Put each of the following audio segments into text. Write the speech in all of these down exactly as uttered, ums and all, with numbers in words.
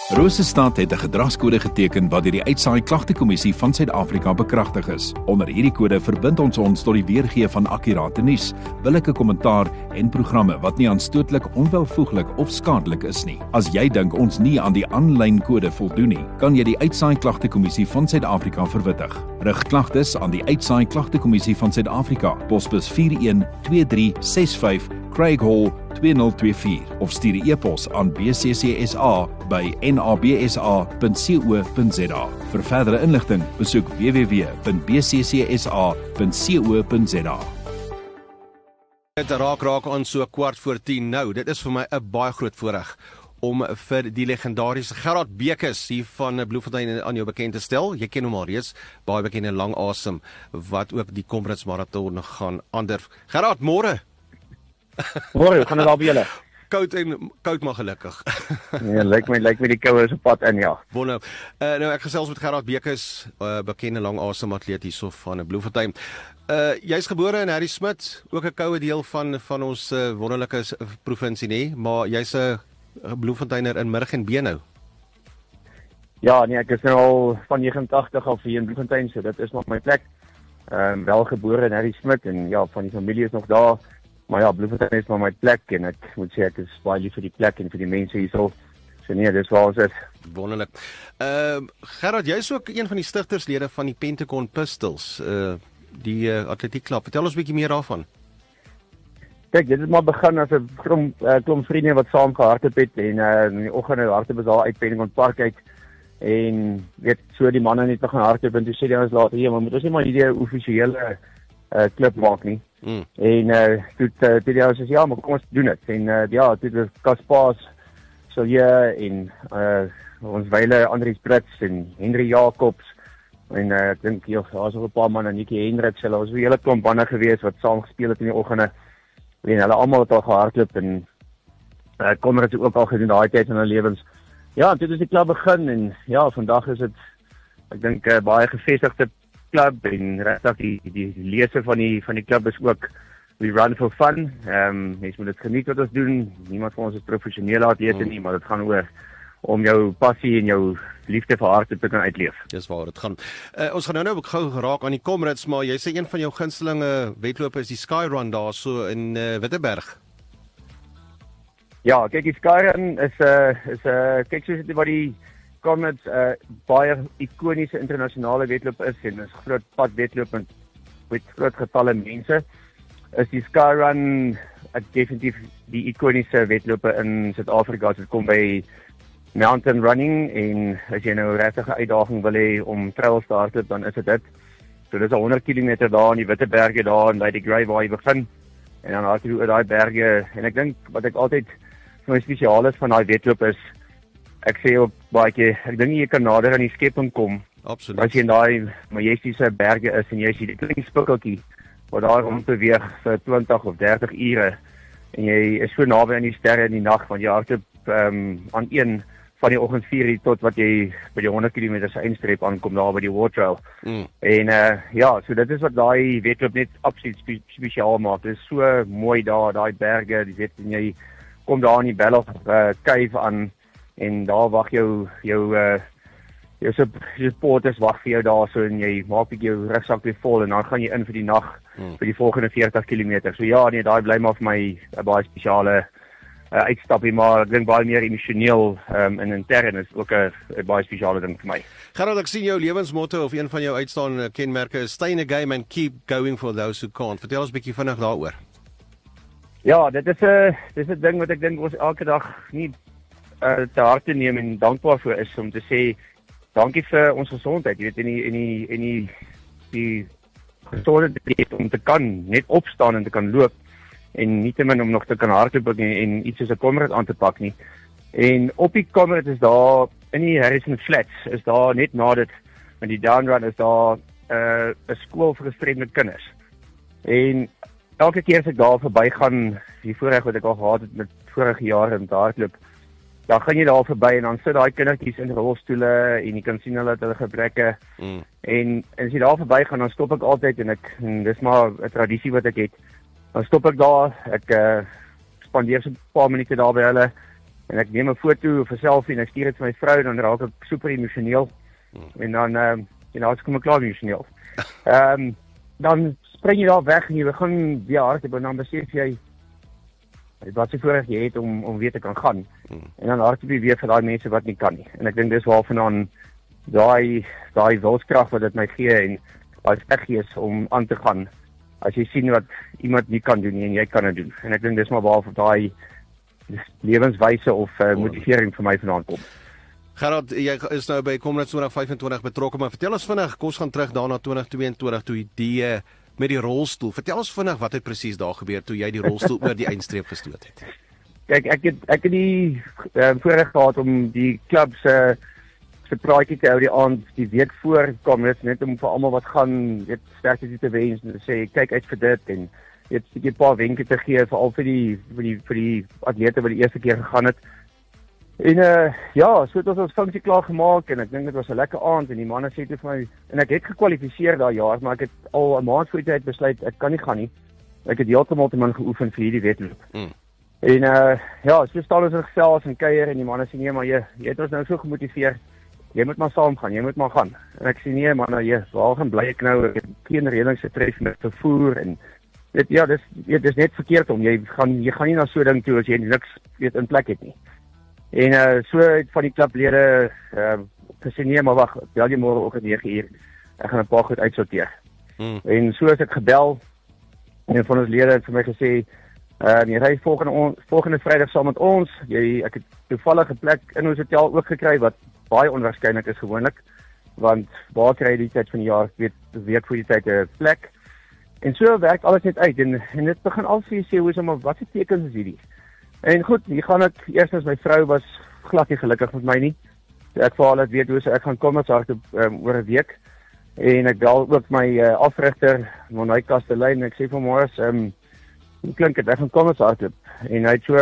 Rosestad het 'n gedragskode geteken wat deur die Uitsaai Klagtekommissie van Suid-Afrika bekragtig is. Onder hierdie kode verbind ons ons tot die weergee van akkurate nuus, billike kommentaar en programme wat nie aanstootlik, onwelvoeglik of skadelik is nie. As jy dink ons nie aan die aanlyn kode voldoen nie, kan jy die Uitsaai Klagtekommissie van Suid-Afrika verwittig. Rig klagtes aan die Uitsaai Klagtekommissie van Suid-Afrika, posbus vier een twee drie ses vyf, Craig Hall twee nul twee vier of stuur 'n e-pos aan b c c s a by n a b s a punt co punt z a. Vir verdere inligting, besoek w w w punt b c c s a punt co punt z a. Dit raak raak aan so kwart voor tien nou. Dit is vir my 'n baie groot voorreg om vir die legendariese Gerard Bekes hier van Bloemfontein aan jou bekend te stel. Jy ken hom al reeds, baie bekend en lang asem, wat ook die Comrades Marathon gaan aandurf. Gerard, môre. Môre, gaan dit al by julle? Koud en koud maar gelukkig. Nee, lyk my lyk my die koue is op pad in, ja. Wonder. Uh, nou ek gesels met Gerard Bekes, uh, bekende lang asem atleet hierso van Bloemfontein. Uh jy's gebore in Harry Smit, ook 'n koue deel van van ons uh, wonderlike provinsie nê, maar jy's 'n Bloemfonteiner in Murg en Been nou. Ja, nee, ek is nou al van negenentagtig af hier in Bloemfontein, so dit is nog my plek. Ehm um, wel gebore in Harry Smit en ja, van die familie is nog daar. Maar ja, Bloemfontein is maar my plek en ek moet sê ek is baie lief vir die plek en vir die mense hierso. So nee, dis waar ons is. Wonderlik. Ehm uh, Gerard, jy's ook een van die stigterslede van die Pentagon Pistols, uh die uh, atletiekklub. Vertel ons 'n bietjie meer daarvan. Kyk, dit het maar begin as 'n klomp uh, klomp vriende wat saam gehardloop het en uh, in die oggend nou hardloop daar uit Pentagon Park uit en weet so die manne net begin hardloop en toe sê die ons later, "Ja, maar moet ons nie maar hierdie offisiële uh, klub maak nie." Mm. En uh, toe uh, toe die ou sê, "Ja, maar kom ons doen dit." En uh, ja, toe het Kaspaas so ja en uh, ons wyle Andries Brits en Henry Jacobs en uh, ek dink ja, daar's nog 'n paar manne, Nikki Hendricks, hulle was 'n hele klomp manne gewees wat saam gespeel het in die oggende. En hulle almal het al gehardloop en uh, Comrades het ook al gedoen daai tyd in hulle lewens. Ja, dit is die klub begin en ja, vandag is dit ek dink 'n uh, baie gevestigde klub en regtig die die lese van die van die klub is ook we run for fun. Ehm um, mens moet dit geniet wat ons doen. Niemand van ons is professionele atlete nie, maar dit gaan oor om jou passie en jou liefde vir hardloop te kan uitleef. Dis waar dit gaan. Uh, ons gaan nou nou gou geraak aan die Comrades, maar jy sê een van jou gunstelinge wedlope is die Skyrun daar so in uh, Witteberg. Ja, kyk, die Skyrun is 'n uh, is 'n uh, kyk soos dit wat die Comrades 'n uh, baie ikoniese internasionale wedloop is en is groot padwedloop met met groot getalle mense. Is die Skyrun uh, definitief die ikoniese wedlope in Suid-Afrika as dit kom by mountain running en as jy nou regtig 'n uitdaging wil hê om trails te hardloop, dan is dit dit. So dis al honderd kilometer daar in die Witteberge daar en by die Grey waar jy begin en dan hardloop jy oor daai berge en ek dink wat ek altyd vir my spesiaal is van daai wedloop is ek sê ook baie keer ek dink jy kan nader aan die skepping kom. Absoluut. As jy in daai majestiese berge is en jy sien die klein spikkeltjie wat daar rond beweeg vir twintig of dertig ure en jy is so naby aan die sterre in die nag want jy hardloop um, aan een van die oggend vier uur tot wat jy by die honderd kilometer se eindstreep aankom daar by die War Trail. Mm. En uh, ja, so dit is wat daai wedloop net absoluut spe spesiaal maak. Dit is so mooi daar, daai berge, jy weet en jy kom daar in die Bell of uh, Cave aan en daar wag jou jou uh, jou supporters wag vir jou daar so en jy maak bietjie jou rugsak weer vol en dan gaan jy in vir die nag mm. vir die volgende veertig kilometer. So ja, nee, daai bly maar vir my 'n baie spesiale Uh, uitstappie, maar ek dink baie meer emosioneel um, en intern is ook 'n baie spesiale ding vir my. Gerard, ek sien jou lewensmotto of een van jou uitstaande kenmerke is stay in the game and keep going for those who can't. Vertel ons 'n bietjie vinnig daaroor. Ja, dit is 'n dis 'n ding wat ek dink ons elke dag nie uh, te harte neem en dankbaar vir is om te sê dankie vir ons gesondheid, jy weet, en die en die en die die gesondheid om te kan net opstaan en te kan loop en nie te min om nog te kan hardloop en, en iets soos 'n Comrade aan te pak nie. En op die Comrade is daar in die Harrison Flats is daar net na dit met die downrun is daar 'n uh, 'n skool vir gestremde kinders. En elke keer as ek daar verbygaan, die voorreg wat ek al gehad het met vorige jare in hardloop, dan gaan jy daar verby en dan sit daai kindertjies in rolstoele en jy kan sien hulle het hulle gebreke. Mm. En, en as jy daar verbygaan, dan stop ek altyd en ek en dis maar 'n tradisie wat ek het. Dan stop ek daar, ek uh, spandeer so 'n paar minute daar by hulle en ek neem 'n foto of 'n selfie en ek stuur dit vir my vrou, dan raak ek super emosioneel. Hmm. En dan ehm um, you know, as kom ek klaar emosioneel. Ehm um, dan spring jy daar weg en jy begin weer hardloop en dan besef jy wat se voorreg jy het om om weer te kan gaan. Hmm. En dan hardloop jy weer vir daai mense wat nie kan nie. En ek dink dis waarvandaan daai daai wilskrag wat dit my gee en daai sterkheid om aan te gaan. As jy sien wat iemand nie kan doen nie en jy kan dit doen. En ek dink dis maar waar daai lewenswyse of uh, motivering vir my vanaand kom. Gerard, jy is nou by Comrades twintig vyf en twintig betrokke, maar vertel ons vinnig, kom ons gaan terug daarna twintig twee en twintig toe die uh, met die rolstoel. Vertel ons vinnig wat het presies daar gebeur toe jy die rolstoel oor die eindstreep gestoot het. Kyk, ek het ek het die uh, voorreg gehad om die klub se se praatjie te hou die aand die week voor Comrades, net om vir almal wat gaan weet sterkte te wens en te sê kyk uit vir dit en weet 'n paar wenke te gee veral vir die vir die vir die atlete wat die eerste keer gegaan het. En uh, ja, so het ons ons funksie klaar gemaak en ek dink dit was 'n lekker aand en die manne sê toe vir my en ek het gekwalifiseer daai jaar, maar ek het al 'n maand voor die tyd besluit ek kan nie gaan nie. Ek het heeltemal te min geoefen vir hierdie wedloop. Mm. En uh, ja, so staan ons in gesels en kuier en die manne sê nee, maar jy, jy het ons nou so gemotiveer. Jy moet maar saam gaan, jy moet maar gaan. En ek sê nee man, nou jy, waar gaan bly ek nou? Ek het geen reëlings getref met vervoer en dit ja, dis dit is net verkeerd om jy gaan jy gaan nie na so 'n ding toe as jy niks weet in plek het nie. En uh, so het van die klublede uh, gesê nee, maar wag, bel jy môre ook om nege uur. Ek gaan 'n paar goed uitsorteer. Hmm. En so het ek gebel en een van ons lede het vir my gesê uh, jy ry volgende on, volgende Vrydag saam met ons. Jy ek het toevallig 'n plek in ons hotel ook gekry wat baie onwaarskynlik is gewoonlik, want waar kry jy die tyd van die jaar, weet, week voor die tyd 'n plek. En so werk alles net uit, en, en dit begin al vir jy sê, hoe is maar, wat se tekens is hierdie? En goed, hier gaan ek, eerstens my vrou was glad nie gelukkig met my nie, so ek vir haar laat weet, hoe so ek gaan kom met hard um, oor 'n week, en ek bel ook my uh, afrigter, Monai Kastelein, en ek sê vir Morris, um, hoe klink dit, ek gaan kom met hard en hy het so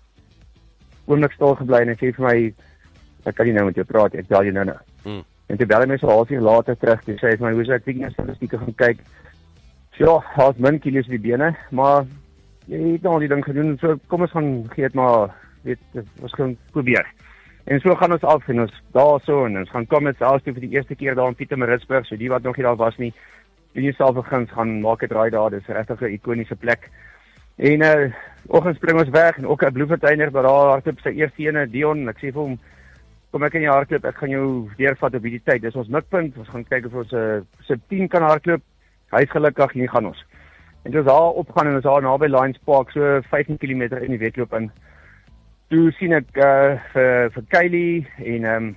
oomlik stil gebly, en hy sê vir my, ek kan nie nou met jou praat, ek bel jy nou nou. Mm. En toe bel hy my so half uur later terug, toe sê hy vir my, hoe is ek weekend statistieke gaan kyk, ja, haas min kilo's die bene, maar jy het nou al die ding gedoen, so kom ons gaan gee het maar, weet, ons gaan probeer. En so gaan ons af, en ons daar so, en ons gaan kom met selfs toe vir die eerste keer daar in Pietermaritzburg, so die wat nog nie daar was nie, doen jy self begins, gaan maak het draai daar, dit is regtig 'n ikoniese plek. En uh, oggend spring ons weg, en ook 'n Bloemfonteiner, waar daar hardloop sy eerste ene, Dion, ek sê vir hom, kom ek in die hardloop, ek gaan jou deurvat op hierdie tyd, dis ons mikpunt, ons gaan kyk of ons 'n uh, sub tien kan hardloop, hy is gelukkig, hier gaan ons. En toe ons daar opgaan en ons daar naby Lions Park, so vyftien kilometer in die wedloop in. Toe sien ek uh, vir, vir Kylie en um,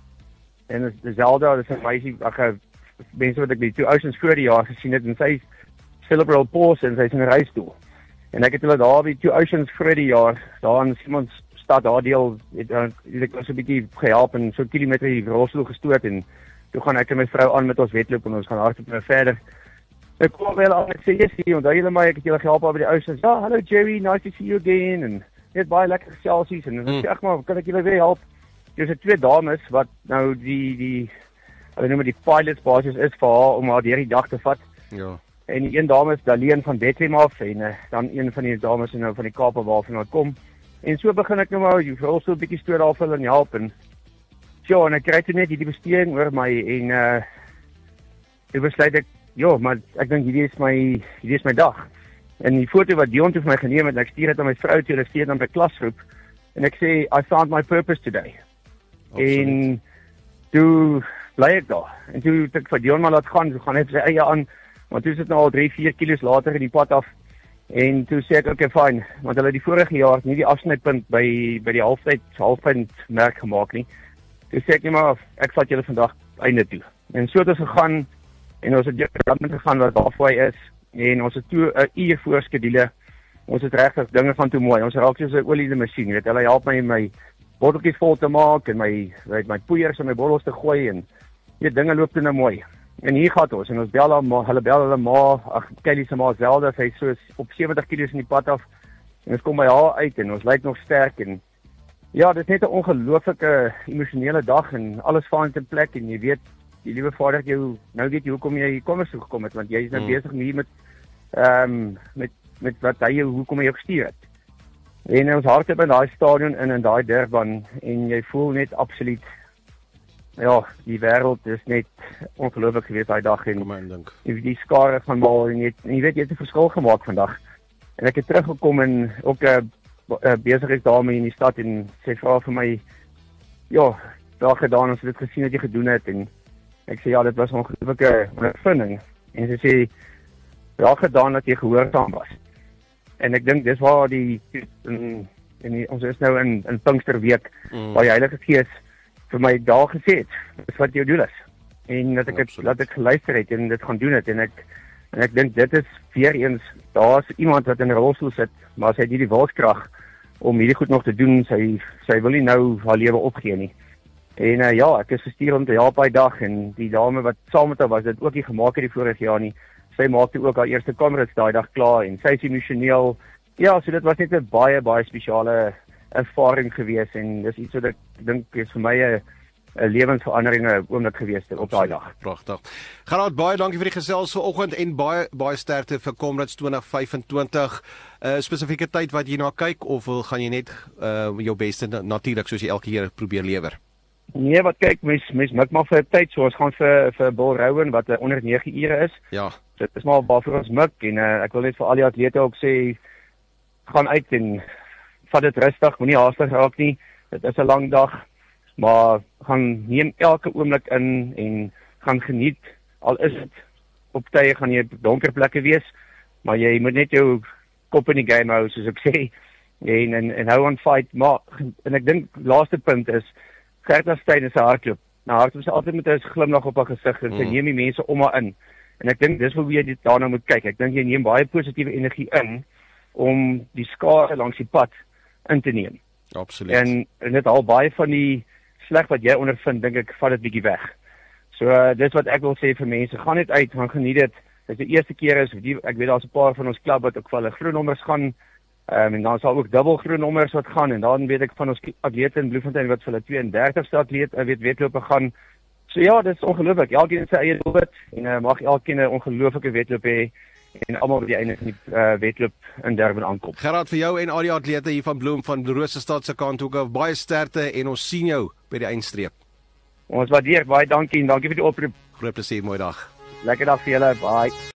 en Zelda, dis 'n meisie, ag, mense wat ek die Two Oceans voor die jaar gesien het, en sy cerebral palsy en sy is in 'n reistool. En ek het hulle daar by Two Oceans voor die jaar, daar in Simons stad, daar deel, het, uh, ek was 'n bietjie gehelp en so 'n kilometer die rolstoel gestoot, en toe gaan ek en my vrou aan met ons wedloop, en ons gaan hardloop nou verder. Ek kom wel aan, ek sê, yes, hier, onthou julle my, ek het julle gehelp by die Oceans. Ja, hallo Jerry, nice to see you again, en net baie lekker geselsies, en ek sê, ag maar, kan ek julle weer help? Dis er twee dames, wat nou die, die, hulle noem die pilots basis is vir haar, om haar deur die dag te vat. Ja. En die een dame is Daleen van Bethlehem af, en uh, dan een van die dames is nou van die Kaap waarvan hulle kom. En so begin ek nou maar, jy wil so 'n bietjie stoor daar vir hulle en help, en ja, en ek kry toe net hierdie besteding oor my, en uh, ek besluit ek, ja, maar ek dink hierdie is my, hierdie is my dag. En die foto wat Dion toe vir my geneem het, ek stuur dit aan my vrou toe, hulle stuur dit aan my klasgroep, en ek sê, I found my purpose today. Absoluut. En toe bly ek daar, en toe het ek vir Dion maar laat gaan, toe gaan hy vir sy eie aan, want toe sit nou al drie, vier kilo's later in die pad af, en toe sê ek, oké, okay, fine, want hulle die vorige jaar nie die afsnypunt by, by die halftyd, halfpunt merk gemaak nie, toe sê ek nie maar, ek vat julle vandag einde toe, en so het ons gegaan, en ons het departement gegaan wat daarvoor hy is, en ons het toe 'n uur voor skedule, ons het regtig dinge van toe mooi, ons raak soos 'n oliede masjien, weet, hulle help my my botteltjies vol te maak, en my, weet, my poeiers en my bottels te gooi, en weet, dinge loop toe nou mooi. En hier gaat ons, en ons bel haar, hulle bel hulle ma, ag, Kylie se ma Zelda, sy is so op sewentig kilo's in die pad af, en ons kom by haar uit, en ons lyk nog sterk, en ja, dit is net 'n ongelooflike emosionele dag, en alles val in plek, en jy weet, die liewe vader het jou, nou weet jy hoekom jy hier kom so gekom het, want jy is nou mm. besig hier met, um, met, met wat hy jou, hoekom hy jou gestuur het. En ons hardloop in daai stadion in in daai Durban en jy voel net absoluut, ja, die wêreld is net ongelooflik geweest daai dag en Kom aan dink. die, die skare van mal en jy, en jy weet jy het 'n verskil gemaak vandag. En ek het teruggekom en ook 'n uh, uh, besigheidsdame in die stad en sy vra vir my, ja, daar gedaan ons het dit gesien wat jy gedoen het en ek sê ja, dit was 'n ongelooflike ondervinding. En sy sê ja, gedaan dat jy gehoorsaam was. En ek dink dis waar die in, in die, ons is nou in in Pinksterweek mm. waar die Heilige Gees vir my daar gesê het, dis wat jou doel is. En dat ek het, dat ek geluister het en dit gaan doen het en ek en ek dink dit is weer eens, daar's iemand wat in 'n rolstoel sit, maar sy het nie die wilskrag om hierdie goed nog te doen. Sy sy wil nie nou haar lewe opgee nie. En uh, ja, ek is gestuur om te help daai dag en die dame wat saam met haar was, dit ook nie gemaak het die vorige jaar nie. Sy maakte ook haar eerste Comrades daai dag klaar en sy is emosioneel. Ja, so dit was net 'n baie baie spesiale ervaring gewees en dis iets wat ek dink is vir my 'n 'n lewensverandering oomblik gewees het op daai dag. Pragtig. Gerard, baie dankie vir die gesels vanoggend en baie baie sterkte vir Comrades twintig vyf en twintig. 'n uh, Spesifieke tyd wat jy na kyk of wil gaan jy net uh, jou beste natuurlik soos jy elke keer probeer lewer? Nee, wat kyk, mens mens mik maar vir 'n tyd, so ons gaan vir vir Bull Rowan wat onder nege ure is. Ja. Dit is maar waarvoor ons mik en uh, ek wil net vir al die atlete ook sê, gaan uit en vat dit rustig, moenie haastig raak nie. Dit is 'n lang dag, maar gaan neem elke oomblik in en gaan geniet. Al is dit op tye gaan jy op donker plekke wees, maar jy moet net jou kop in die game hou, soos ek sê, en en, en hou aan fight. Maar en ek dink laaste punt is Gerda Steyn is 'n hardloop. Nou hardloop sy altyd met 'n glimlag op haar gesig en sy mm. neem die mense om haar in. En ek dink dis hoe jy dit daarna moet kyk. Ek dink jy neem baie positiewe energie in om die skare langs die pad in te neem. Absoluut. En, en dit al baie van die sleg wat jy ondervind, dink ek, vat dit bietjie weg. So uh, dis wat ek wil sê vir mense, gaan net uit, gaan geniet dit. Dit is die eerste keer is, die, ek weet daar's 'n paar van ons klub wat ook vir hulle groen nommers gaan, um, en dan sal ook dubbel groen nommers wat gaan, en dan weet ek van ons atlete in Bloemfontein wat vir hulle twee en dertigste atleet, uh, weet wedlope gaan. So ja, dit is ongelooflik, elkeen sy eie doelwit, en uh, mag elkeen 'n ongelooflike wedloop hê, en almal by die einde van die uh, wedloop in Durban aankom. Gerard, vir jou en al die atlete hier van Bloem van Rosestad se kant ook baie sterkte en ons sien jou by die eindstreep. Ons waardeer, baie dankie en dankie vir die oproep. Groot plesier, mooi dag. Lekker dag vir julle, bye.